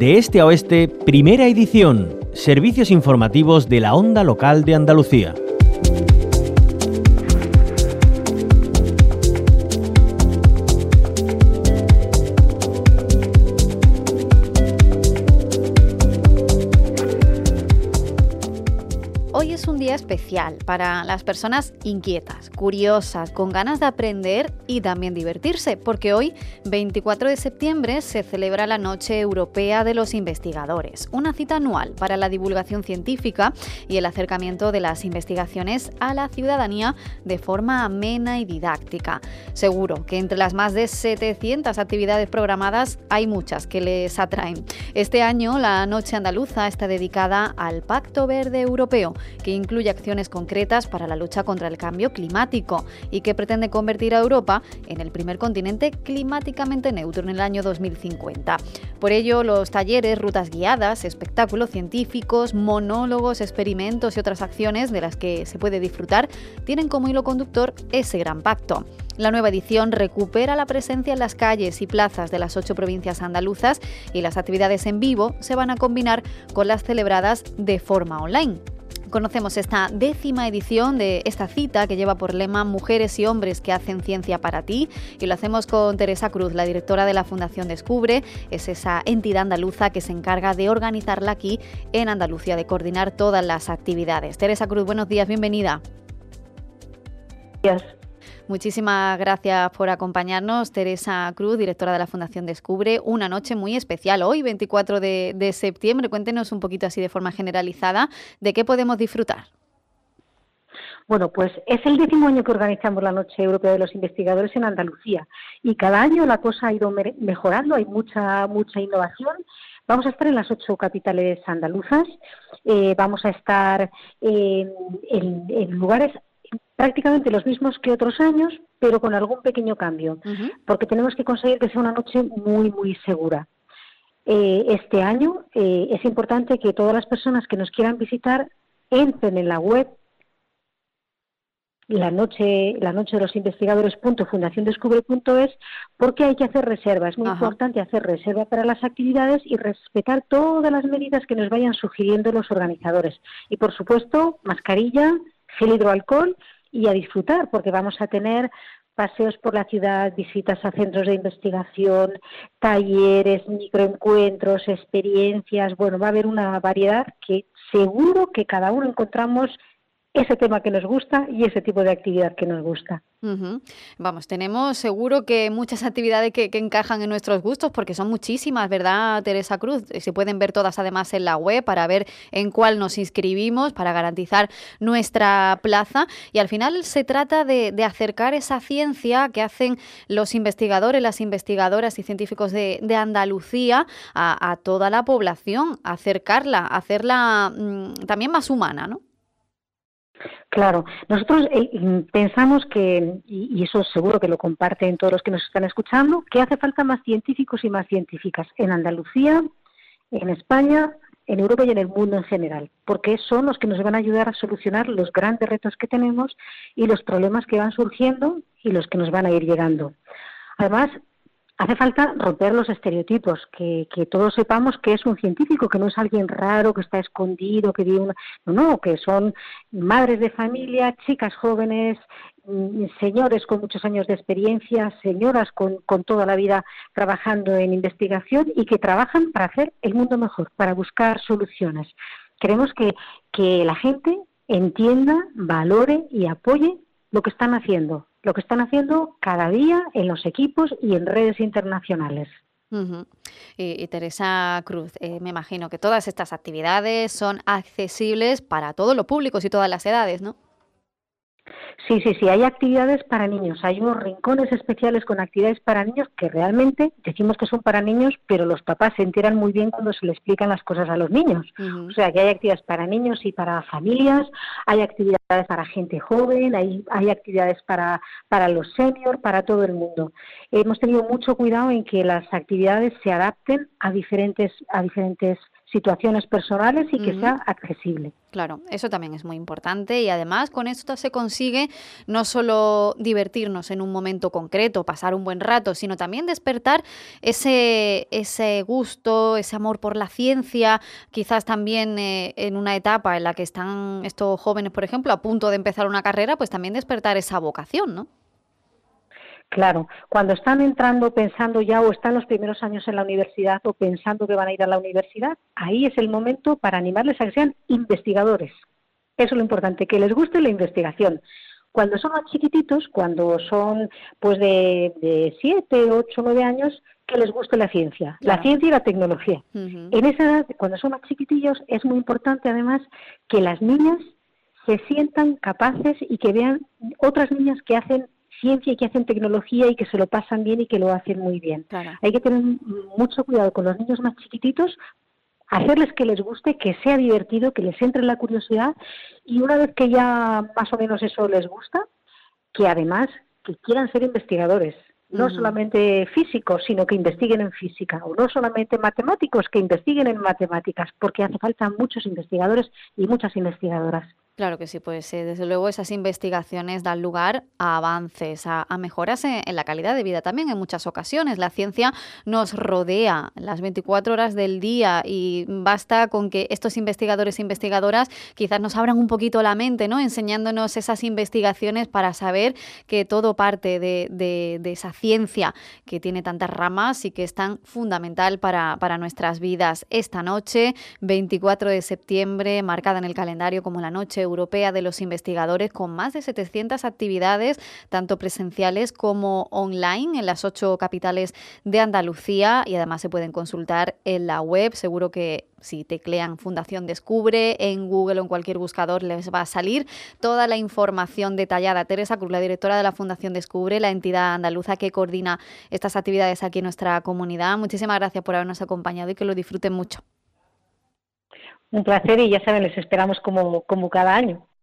De este a oeste, primera edición. Servicios informativos de la Onda Local de Andalucía. Hoy es un día especial para las personas inquietas, curiosas, con ganas de aprender y también divertirse, porque hoy, 24 de septiembre, se celebra la Noche Europea de los Investigadores, una cita anual para la divulgación científica y el acercamiento de las investigaciones a la ciudadanía de forma amena y didáctica. Seguro que entre las más de 700 actividades programadas hay muchas que les atraen. Este año, la Noche Andaluza está dedicada al Pacto Verde Europeo, que incluye acciones concretas para la lucha contra el cambio climático y que pretende convertir a Europa en el primer continente climáticamente neutro en el año 2050. Por ello, los talleres, rutas guiadas, espectáculos científicos, monólogos, experimentos y otras acciones de las que se puede disfrutar tienen como hilo conductor ese gran pacto. La nueva edición recupera la presencia en las calles y plazas de las 8 provincias andaluzas y las actividades en vivo se van a combinar con las celebradas de forma online. Conocemos esta 10ª edición de esta cita que lleva por lema Mujeres y hombres que hacen ciencia para ti, y lo hacemos con Teresa Cruz, la directora de la Fundación Descubre. Es esa entidad andaluza que se encarga de organizarla aquí en Andalucía, de coordinar todas las actividades. Teresa Cruz, buenos días, bienvenida. Gracias. Muchísimas gracias por acompañarnos, Teresa Cruz, directora de la Fundación Descubre. Una noche muy especial hoy, 24 de septiembre. Cuéntenos un poquito así de forma generalizada de qué podemos disfrutar. Bueno, pues es el 10º año que organizamos la Noche Europea de los Investigadores en Andalucía y cada año la cosa ha ido mejorando, hay mucha innovación. Vamos a estar en las 8 capitales andaluzas, vamos a estar en lugares prácticamente los mismos que otros años, pero con algún pequeño cambio, porque tenemos que conseguir que sea una noche muy, muy segura. Este año es importante que todas las personas que nos quieran visitar entren en la web la noche de los investigadores.fundaciondescubre.es, porque hay que hacer reserva. Es muy importante hacer reserva para las actividades y respetar todas las medidas que nos vayan sugiriendo los organizadores. Y, por supuesto, mascarilla, gel hidroalcohol y a disfrutar, porque vamos a tener paseos por la ciudad, visitas a centros de investigación, talleres, microencuentros, experiencias. Bueno, va a haber una variedad que seguro que cada uno encontramos ese tema que nos gusta y ese tipo de actividad que nos gusta. Vamos, tenemos seguro que muchas actividades que encajan en nuestros gustos, porque son muchísimas, ¿verdad, Teresa Cruz? Se pueden ver todas además en la web para ver en cuál nos inscribimos, para garantizar nuestra plaza. Y al final se trata de acercar esa ciencia que hacen los investigadores, las investigadoras y científicos de Andalucía a toda la población, acercarla, hacerla también más humana, ¿no? Claro, nosotros pensamos que, y eso seguro que lo comparten todos los que nos están escuchando, que hace falta más científicos y más científicas en Andalucía, en España, en Europa y en el mundo en general, porque son los que nos van a ayudar a solucionar los grandes retos que tenemos y los problemas que van surgiendo y los que nos van a ir llegando. Además, hace falta romper los estereotipos, que todos sepamos que es un científico, que no es alguien raro, que está escondido, que vive No, que son madres de familia, chicas jóvenes, señores con muchos años de experiencia, señoras con toda la vida trabajando en investigación y que trabajan para hacer el mundo mejor, para buscar soluciones. Queremos que la gente entienda, valore y apoye lo que están haciendo cada día en los equipos y en redes internacionales. Y Teresa Cruz, me imagino que todas estas actividades son accesibles para todos los públicos y todas las edades, ¿no? Sí, hay actividades para niños, hay unos rincones especiales con actividades para niños que realmente decimos que son para niños, pero los papás se enteran muy bien cuando se le explican las cosas a los niños. O sea, que hay actividades para niños y para familias, hay actividades para gente joven, hay actividades para los seniors, para todo el mundo. Hemos tenido mucho cuidado en que las actividades se adapten a diferentes situaciones personales y que sea accesible. Claro, eso también es muy importante y además con esto se consigue no solo divertirnos en un momento concreto, pasar un buen rato, sino también despertar ese gusto, ese amor por la ciencia, quizás también en una etapa en la que están estos jóvenes, por ejemplo, a punto de empezar una carrera, pues también despertar esa vocación, ¿no? Claro, cuando están entrando pensando ya o están los primeros años en la universidad o pensando que van a ir a la universidad, ahí es el momento para animarles a que sean investigadores. Eso es lo importante, que les guste la investigación. Cuando son más chiquititos, cuando son pues de 7, 8, 9 años, que les guste la ciencia, Claro. la ciencia y la tecnología. En esa edad, cuando son más chiquitillos, es muy importante además que las niñas se sientan capaces y que vean otras niñas que hacen ciencia y que hacen tecnología y que se lo pasan bien y que lo hacen muy bien. Claro. Hay que tener mucho cuidado con los niños más chiquititos, hacerles que les guste, que sea divertido, que les entre la curiosidad y una vez que ya más o menos eso les gusta, que además que quieran ser investigadores. No solamente físicos, sino que investiguen en física, o no solamente matemáticos, que investiguen en matemáticas, porque hace falta muchos investigadores y muchas investigadoras. Claro que sí, pues desde luego esas investigaciones dan lugar a avances, a mejoras en la calidad de vida también en muchas ocasiones. La ciencia nos rodea las 24 horas del día y basta con que estos investigadores e investigadoras quizás nos abran un poquito la mente, ¿no? Enseñándonos esas investigaciones para saber que todo parte de esa ciencia que tiene tantas ramas y que es tan fundamental para nuestras vidas. Esta noche, 24 de septiembre, marcada en el calendario como la Noche Europea de los Investigadores, con más de 700 actividades, tanto presenciales como online, en las 8 capitales de Andalucía, y además se pueden consultar en la web. Seguro que si teclean Fundación Descubre en Google o en cualquier buscador les va a salir toda la información detallada. Teresa Cruz, la directora de la Fundación Descubre, la entidad andaluza que coordina estas actividades aquí en nuestra comunidad. Muchísimas gracias por habernos acompañado y que lo disfruten mucho. Un placer y ya saben, les esperamos como cada año.